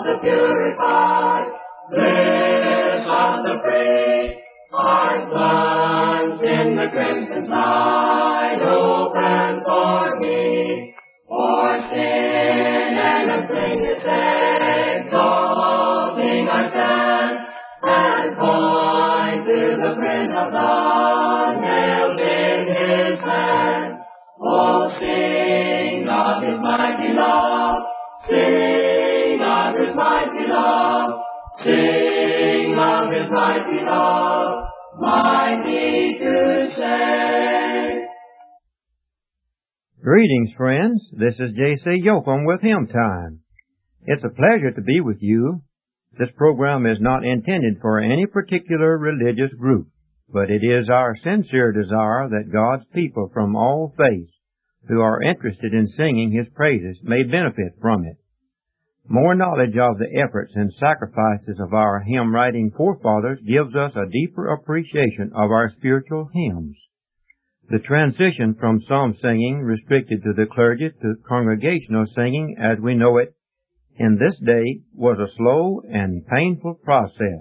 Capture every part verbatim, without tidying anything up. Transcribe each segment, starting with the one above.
the purified, bliss of the free, heart plunged in the crimson tide, open for me, for sin and uncleanness exalting I stand, and point to the print of God nailed in His hand. Oh, sing of His mighty love, sing of His mighty love, sing of His mighty love, mighty to save. Greetings, friends. This is J C Yoakum with Hymn Time. It's a pleasure to be with you. This program is not intended for any particular religious group, but it is our sincere desire that God's people from all faiths who are interested in singing His praises may benefit from it. More knowledge of the efforts and sacrifices of our hymn-writing forefathers gives us a deeper appreciation of our spiritual hymns. The transition from psalm singing restricted to the clergy to congregational singing as we know it in this day was a slow and painful process.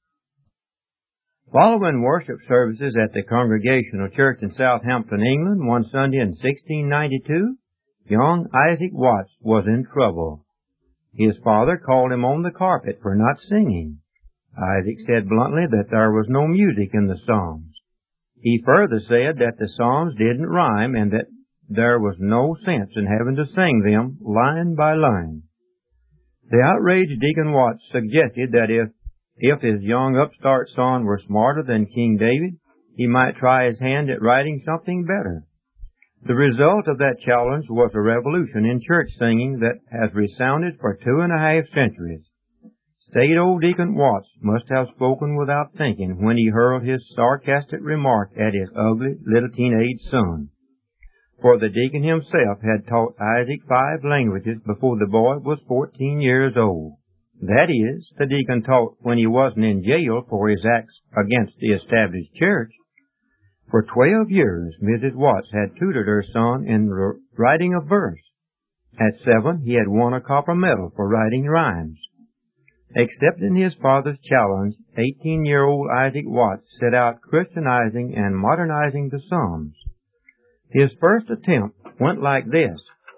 Following worship services at the Congregational Church in Southampton, England, one Sunday in sixteen ninety-two, young Isaac Watts was in trouble. His father called him on the carpet for not singing. Isaac said bluntly that there was no music in the Psalms. He further said that the Psalms didn't rhyme and that there was no sense in having to sing them line by line. The outraged Deacon Watts suggested that if If his young upstart son were smarter than King David, he might try his hand at writing something better. The result of that challenge was a revolution in church singing that has resounded for two and a half centuries. Staid old Deacon Watts must have spoken without thinking when he hurled his sarcastic remark at his ugly little teenage son. For the deacon himself had taught Isaac five languages before the boy was fourteen years old. That is, the deacon taught when he wasn't in jail for his acts against the established church. For twelve years, Missus Watts had tutored her son in r- writing a verse. At seven, he had won a copper medal for writing rhymes. Accepting his father's challenge, eighteen-year-old Isaac Watts set out Christianizing and modernizing the Psalms. His first attempt went like this.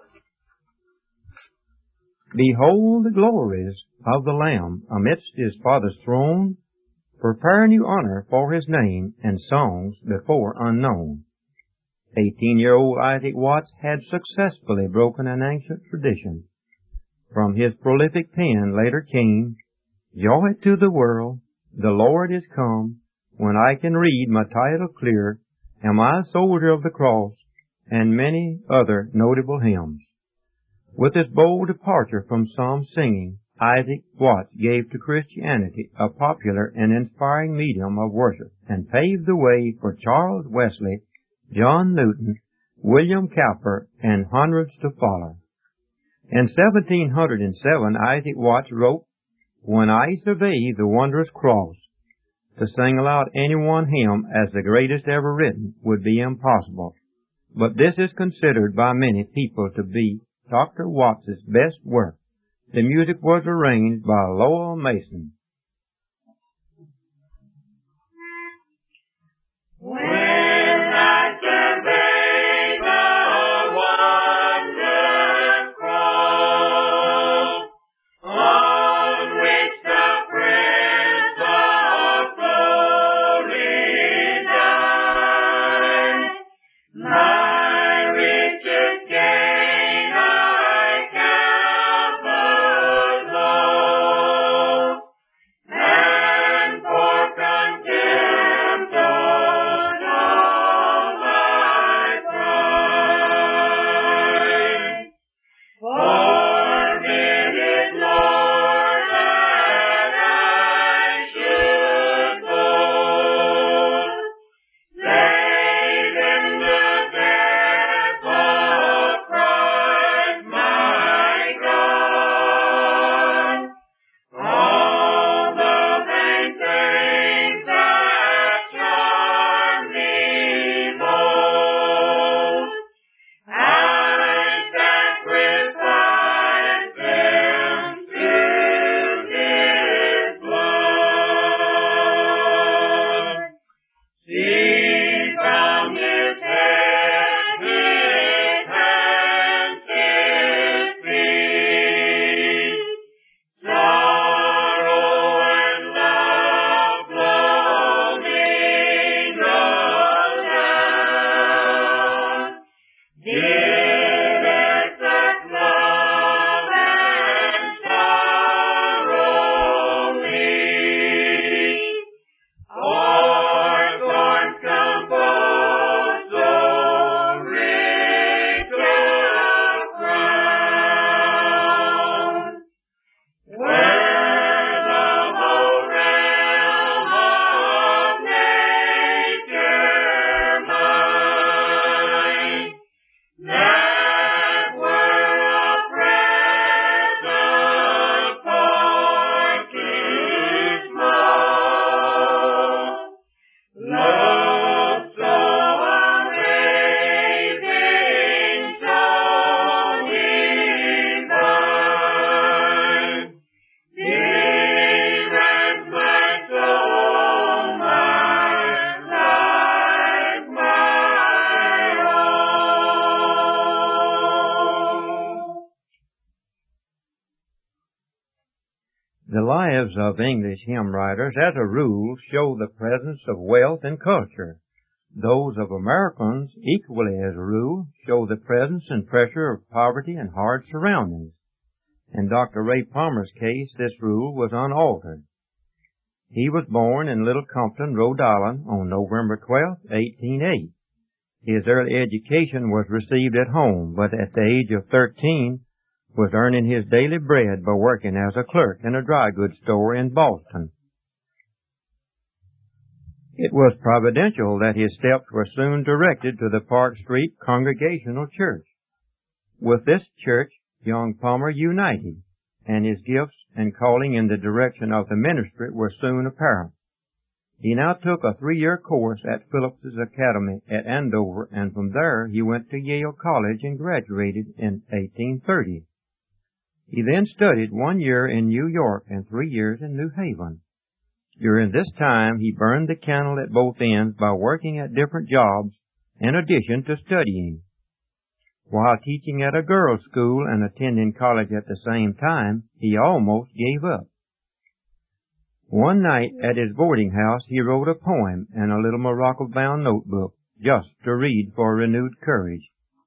Behold the glories of the Lamb amidst His Father's throne, prepare new honor for His name and songs before unknown. Eighteen-year-old Isaac Watts had successfully broken an ancient tradition. From his prolific pen later came, Joy to the world, the Lord is come, when I can read my title clear, Am I a soldier of the cross, and many other notable hymns. With this bold departure from psalm singing, Isaac Watts gave to Christianity a popular and inspiring medium of worship and paved the way for Charles Wesley, John Newton, William Cowper, and hundreds to follow. In seventeen hundred seven, Isaac Watts wrote, When I survey the wondrous cross, to single out any one hymn as the greatest ever written would be impossible. But this is considered by many people to be Doctor Watts's best work. The music was arranged by Lowell Mason. When I survey the wondrous cross, on which the Prince of Glory died, my richest gain I count but loss. The lives of English hymn writers, as a rule, show the presence of wealth and culture. Those of Americans, equally as a rule, show the presence and pressure of poverty and hard surroundings. In Doctor Ray Palmer's case, this rule was unaltered. He was born in Little Compton, Rhode Island, on November twelfth, eighteen oh eight. His early education was received at home, but at the age of thirteen, was earning his daily bread by working as a clerk in a dry goods store in Boston. It was providential that his steps were soon directed to the Park Street Congregational Church. With this church, young Palmer united, and his gifts and calling in the direction of the ministry were soon apparent. He now took a three-year course at Phillips's Academy at Andover, and from there he went to Yale College and graduated in eighteen thirty. He then studied one year in New York and three years in New Haven. During this time, he burned the candle at both ends by working at different jobs in addition to studying. While teaching at a girls' school and attending college at the same time, he almost gave up. One night at his boarding house, he wrote a poem in a little Morocco-bound notebook just to read for renewed courage.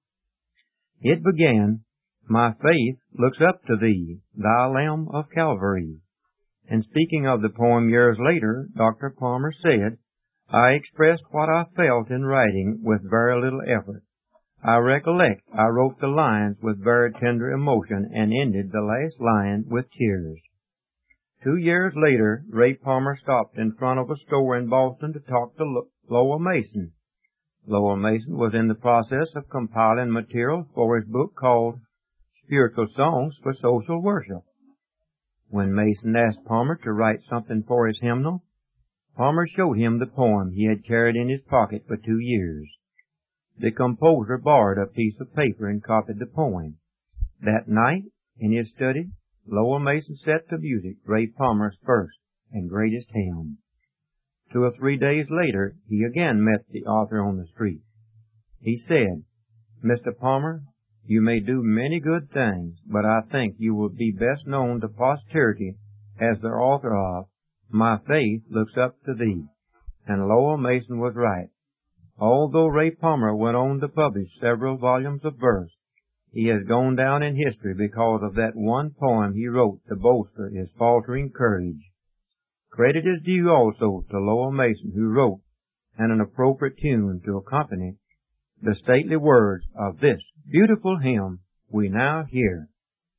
It began, "My faith looks up to thee, thou Lamb of Calvary." And speaking of the poem years later, Doctor Palmer said, "I expressed what I felt in writing with very little effort. I recollect I wrote the lines with very tender emotion and ended the last line with tears." Two years later, Ray Palmer stopped in front of a store in Boston to talk to Lowell Mason. Lowell Mason was in the process of compiling material for his book called Spiritual Songs for Social Worship. When Mason asked Palmer to write something for his hymnal, Palmer showed him the poem he had carried in his pocket for two years. The composer borrowed a piece of paper and copied the poem. That night, in his study, Lowell Mason set to music Ray Palmer's first and greatest hymn. Two or three days later, he again met the author on the street. He said, "Mister Palmer, you may do many good things, but I think you will be best known to posterity as the author of My Faith Looks Up to Thee." And Lowell Mason was right. Although Ray Palmer went on to publish several volumes of verse, he has gone down in history because of that one poem he wrote to bolster his faltering courage. Credit is due also to Lowell Mason, who wrote, and an appropriate tune to accompany, the stately words of this beautiful hymn we now hear.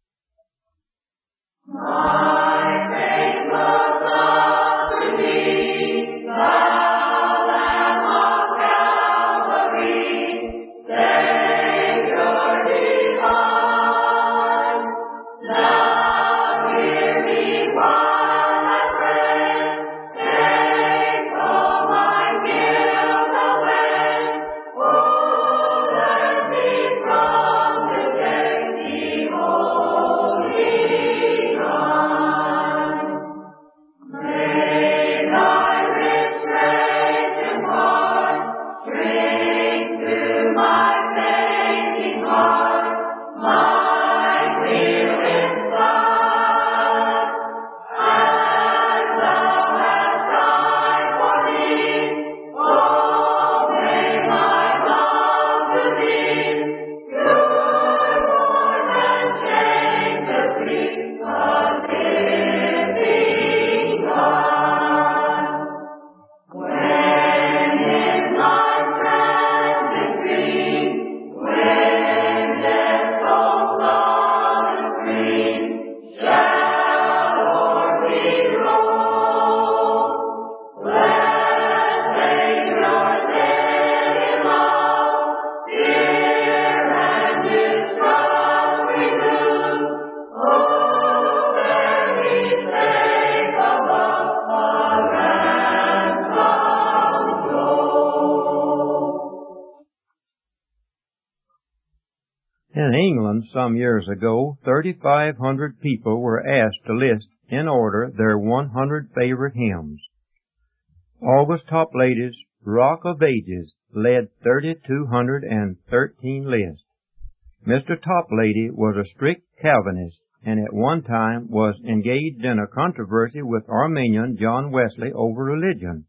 My faith looks up to thee, thou Lamb of Calvary, Savior divine. Now hear me while I pray, take all my guilt away. Oh, let me from today be wholly thine. May thy rich grace impart strength to my fainting heart, my weary sight. As thou hast died for me, oh, may my love to thee cure more than shame to flee, a living God. When in life's transient dream, when death falls on the screen, shall o'er me roll, let Savior set in love, fear and distrust remove. Oh, very sake above a ransom gold. In England, some years ago, thirty-five hundred people were asked to list in order their one hundred favorite hymns. August Toplady's Rock of Ages led three thousand two hundred thirteen lists. Mister Toplady was a strict Calvinist and at one time was engaged in a controversy with Arminian John Wesley over religion.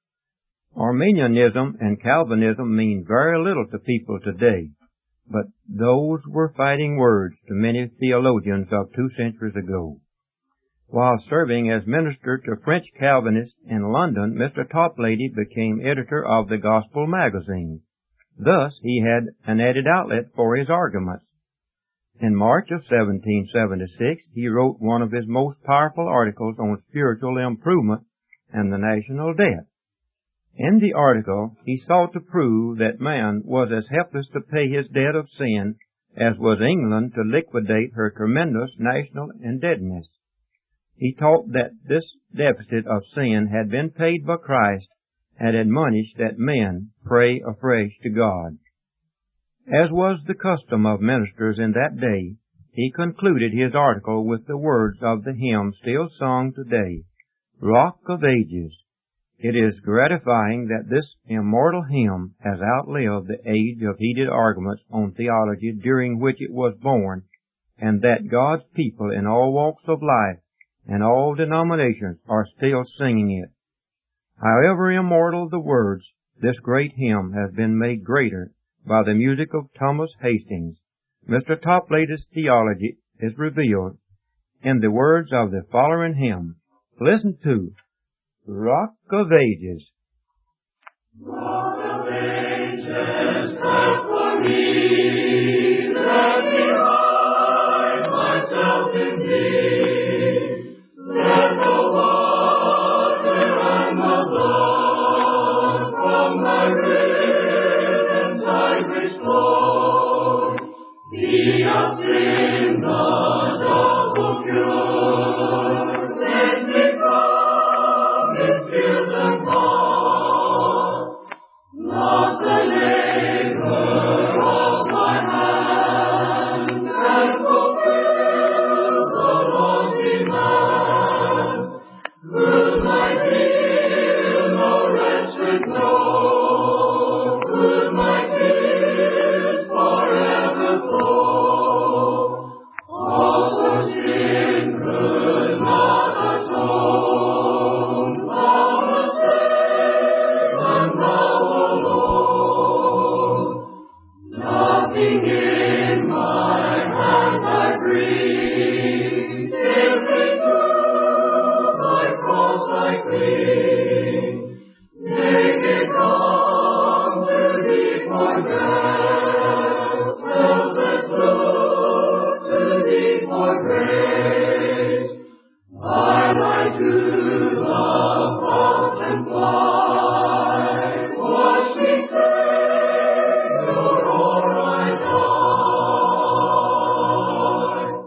Arminianism and Calvinism mean very little to people today, but those were fighting words to many theologians of two centuries ago. While serving as minister to French Calvinists in London, Mister Toplady became editor of the Gospel magazine. Thus, he had an added outlet for his arguments. In March of seventeen seventy-six, he wrote one of his most powerful articles on spiritual improvement and the national debt. In the article, he sought to prove that man was as helpless to pay his debt of sin as was England to liquidate her tremendous national indebtedness. He taught that this deficit of sin had been paid by Christ and admonished that men pray afresh to God. As was the custom of ministers in that day, he concluded his article with the words of the hymn still sung today, Rock of Ages. It is gratifying that this immortal hymn has outlived the age of heated arguments on theology during which it was born, and that God's people in all walks of life and all denominations are still singing it. However immortal the words, this great hymn has been made greater by the music of Thomas Hastings. Mister Toplady's theology is revealed in the words of the following hymn. Listen to Rock of Ages. Rock of ages, help for me, let me hide myself in thee. Let the water and the blood from thy rib inside restore. Be of sin the double cure. Let me come in tears and thought, not the labor of my hand can fulfill the Lord's demand. Could my dear no wretched know? Could my tears forever flow? All for sin could not atone. All the same and thou alone. Nothing in my hand I bring, simply to thy cross I cling. Make it come to thee for rest, helpless look to thee for grace. I lie to the fountain fly, watch me Savior, or I die.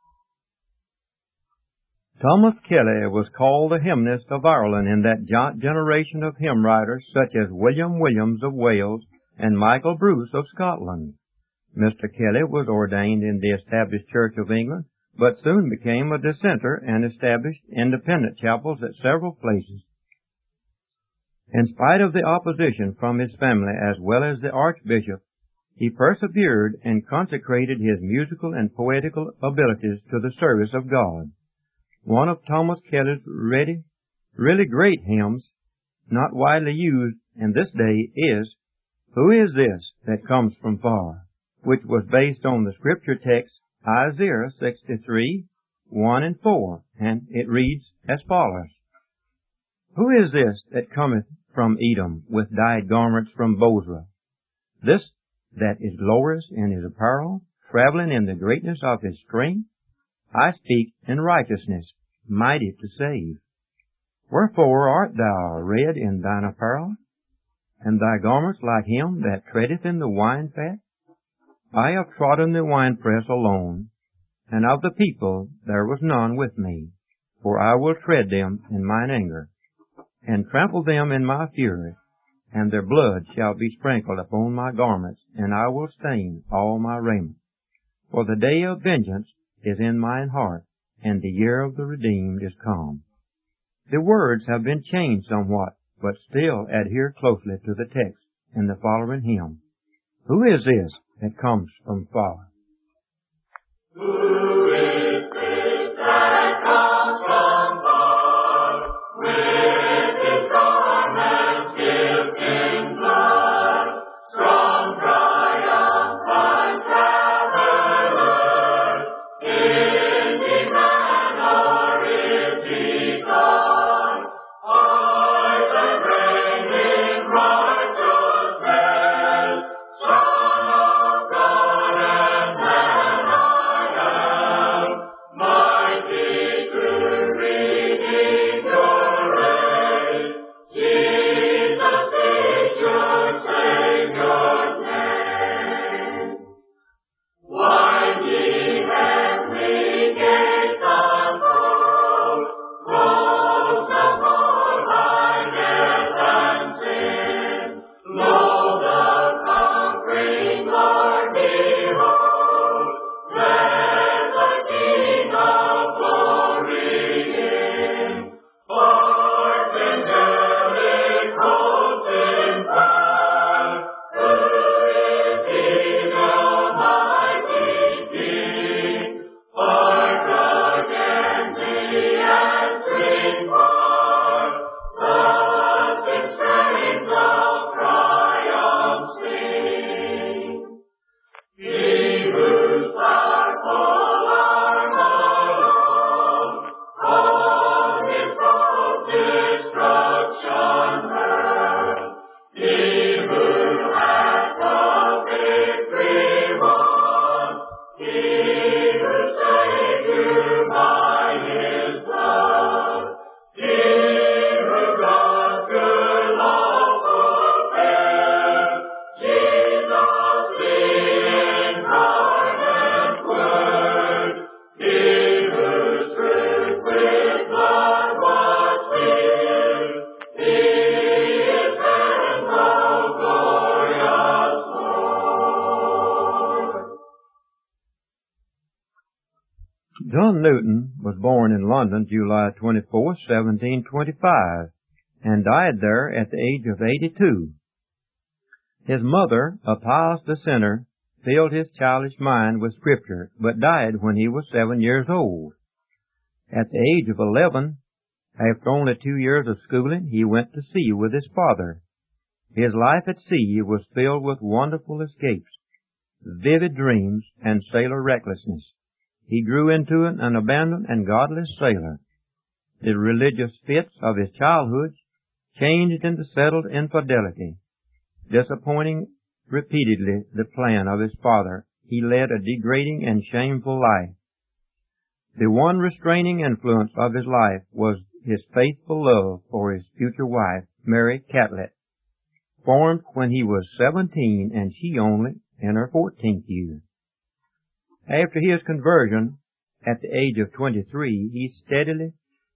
Thomas Kelly was called the hymnist of Ireland in that generation of hymn writers such as William Williams of Wales and Michael Bruce of Scotland. Mister Kelly was ordained in the established Church of England, but soon became a dissenter and established independent chapels at several places. In spite of the opposition from his family as well as the Archbishop, he persevered and consecrated his musical and poetical abilities to the service of God. One of Thomas Kelly's really, really great hymns, not widely used in this day, is Who is This That Comes From Far?, which was based on the scripture text Isaiah sixty-three, one and four, and it reads as follows. Who is this that cometh from Edom with dyed garments from Bozrah? This that is glorious in his apparel, traveling in the greatness of his strength? I speak in righteousness, mighty to save. Wherefore art thou red in thine apparel, and thy garments like him that treadeth in the wine fat? I have trodden the winepress alone, and of the people there was none with me. For I will tread them in mine anger, and trample them in my fury, and their blood shall be sprinkled upon my garments, and I will stain all my raiment. For the day of vengeance is in mine heart, and the year of the redeemed is come. The words have been changed somewhat, but still adhere closely to the text in the following hymn. Who is this that comes from far? Who is John Newton was born in London July twenty-fourth, seventeen twenty-five, and died there at the age of eighty-two. His mother, a pious dissenter, filled his childish mind with Scripture, but died when he was seven years old. At the age of eleven, after only two years of schooling, he went to sea with his father. His life at sea was filled with wonderful escapes, vivid dreams, and sailor recklessness. He grew into an, an abandoned and godless sailor. The religious fits of his childhood changed into settled infidelity. Disappointing repeatedly the plan of his father, he led a degrading and shameful life. The one restraining influence of his life was his faithful love for his future wife, Mary Catlett, formed when he was seventeen and she only in her fourteenth year. After his conversion, at the age of twenty-three, he steadily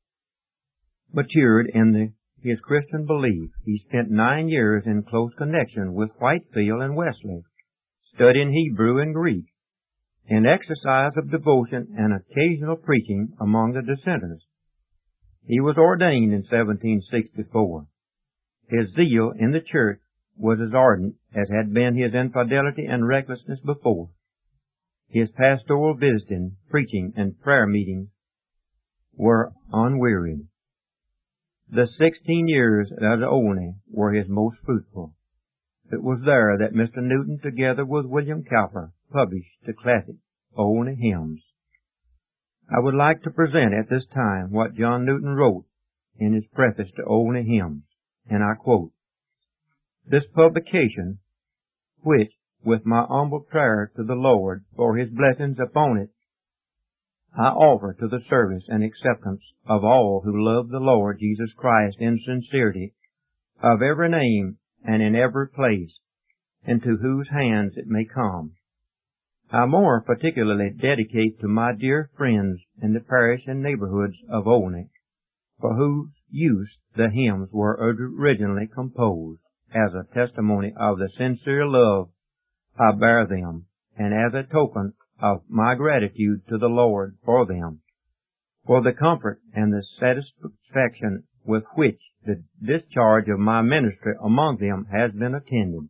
matured in the, his Christian belief. He spent nine years in close connection with Whitefield and Wesley, studying Hebrew and Greek, in exercise of devotion and occasional preaching among the dissenters. He was ordained in seventeen sixty-four. His zeal in the church was as ardent as had been his infidelity and recklessness before. His pastoral visiting, preaching, and prayer meetings were unwearied. The sixteen years at Olney were his most fruitful. It was there that Mister Newton, together with William Cowper, published the classic Olney Hymns. I would like to present at this time what John Newton wrote in his preface to Olney Hymns, and I quote, "This publication, which, with my humble prayer to the Lord for His blessings upon it, I offer to the service and acceptance of all who love the Lord Jesus Christ in sincerity, of every name and in every place, into whose hands it may come. I more particularly dedicate to my dear friends in the parish and neighborhoods of Olney, for whose use the hymns were originally composed, as a testimony of the sincere love I bear them, and as a token of my gratitude to the Lord for them, for the comfort and the satisfaction with which the discharge of my ministry among them has been attended.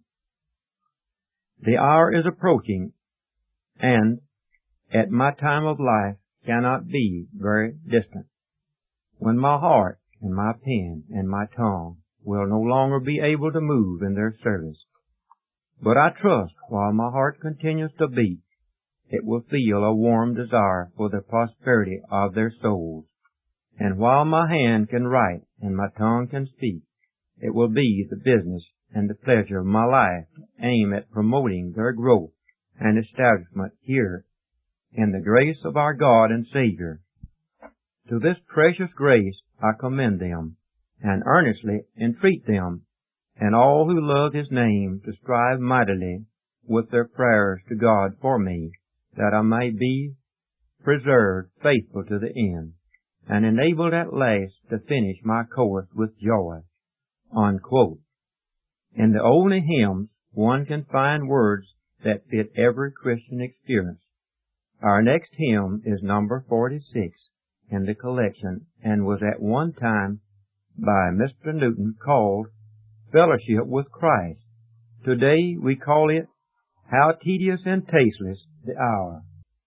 The hour is approaching, and at my time of life cannot be very distant, when my heart and my pen and my tongue will no longer be able to move in their service. But I trust while my heart continues to beat, it will feel a warm desire for the prosperity of their souls. And while my hand can write and my tongue can speak, it will be the business and the pleasure of my life to aim at promoting their growth and establishment here in the grace of our God and Savior. To this precious grace I commend them, and earnestly entreat them and all who love His name to strive mightily with their prayers to God for me, that I may be preserved faithful to the end, and enabled at last to finish my course with joy." Unquote. In the Olney Hymns, one can find words that fit every Christian experience. Our next hymn is number forty-six in the collection, and was at one time by Mister Newton called Fellowship with Christ. Today we call it How Tedious and Tasteless the Hour.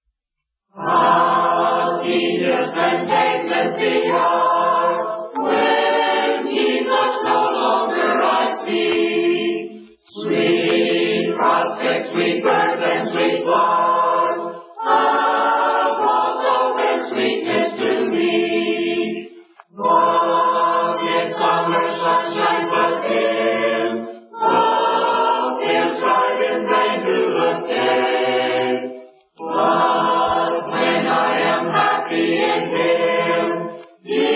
How tedious and tasteless the hour, when Jesus no longer I see. Sweet prospects, sweet birth, and sweet flowers, of all and sweetness to me. Love in summer sunshine but dim, love in strife in vain to obtain. But when I am happy in Him,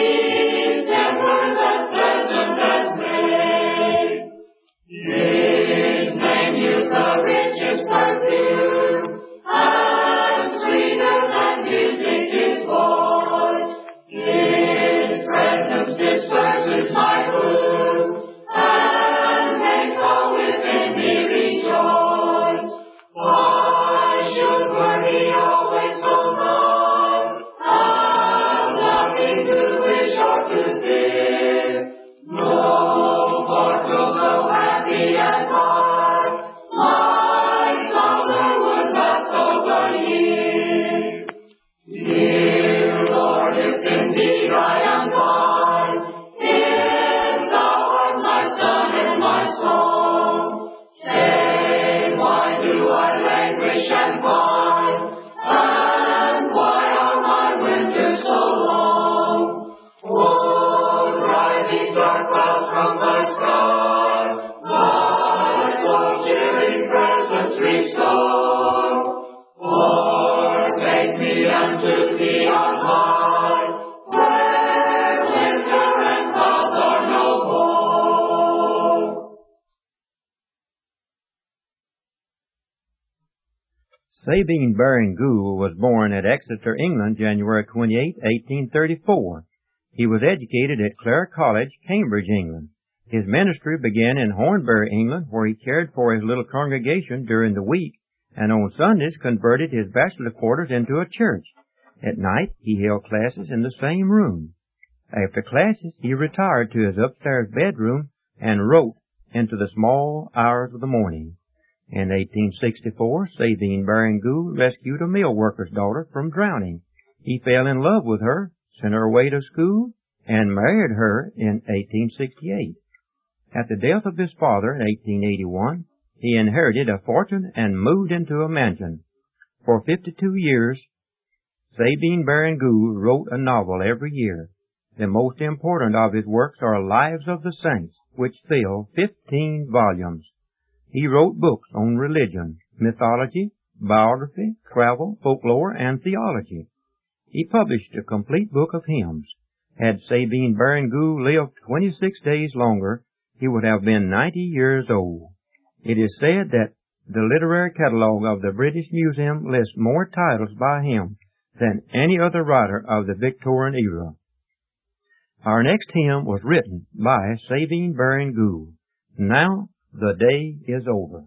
Sabine Baring Gould was born at Exeter, England, January twenty-eighth, eighteen thirty-four. He was educated at Clare College, Cambridge, England. His ministry began in Hornbury, England, where he cared for his little congregation during the week, and on Sundays converted his bachelor quarters into a church. At night, he held classes in the same room. After classes, he retired to his upstairs bedroom and wrote into the small hours of the morning. In eighteen sixty-four, Sabine Baring Gould rescued a mill worker's daughter from drowning. He fell in love with her, sent her away to school, and married her in eighteen sixty-eight. At the death of his father in eighteen eighty-one, he inherited a fortune and moved into a mansion. For fifty-two years, Sabine Baring Gould wrote a novel every year. The most important of his works are Lives of the Saints, which fill fifteen volumes. He wrote books on religion, mythology, biography, travel, folklore, and theology. He published a complete book of hymns. Had Sabine Baring Gould lived twenty-six days longer, he would have been ninety years old. It is said that the literary catalogue of the British Museum lists more titles by him than any other writer of the Victorian era. Our next hymn was written by Sabine Baring Gould. Now the day is over.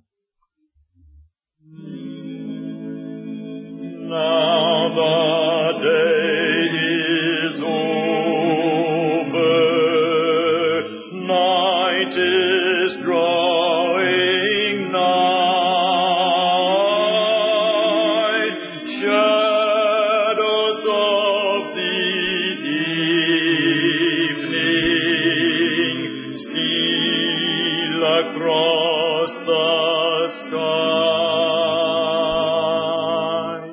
Now the day is over. Night is drawing nigh. Shadows of the evening steal across the sky.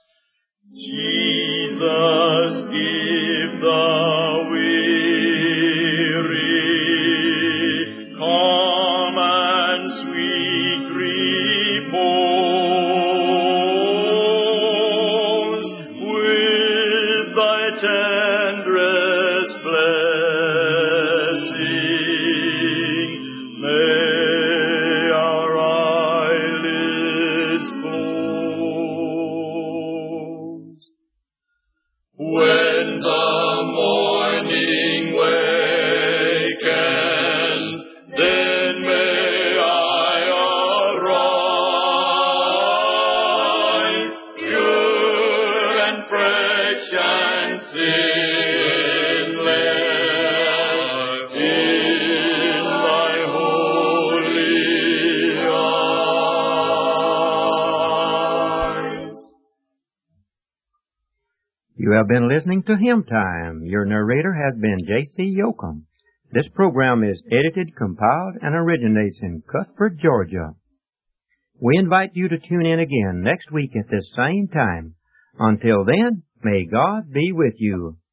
Jesus, give the weary calm and sweet repose. With thy tenderest blessing, may our eyelids close. When the morning wakens, then may I arise, pure and fresh and sinless, in thy holy eyes. You have been listening to Hymn Time. Your narrator has been J C Yoakum. This program is edited, compiled, and originates in Cuthbert, Georgia. We invite you to tune in again next week at this same time. Until then, may God be with you.